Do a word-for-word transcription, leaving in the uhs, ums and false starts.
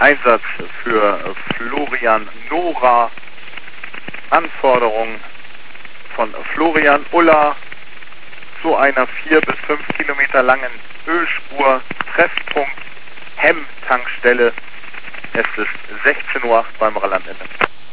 Einsatz für Florian Nora. Anforderung von Florian Ulla zu einer vier bis fünf Kilometer langen Ölspur. Treffpunkt Hemm Tankstelle. Es ist sechzehn Uhr acht beim Rheinland-Ende.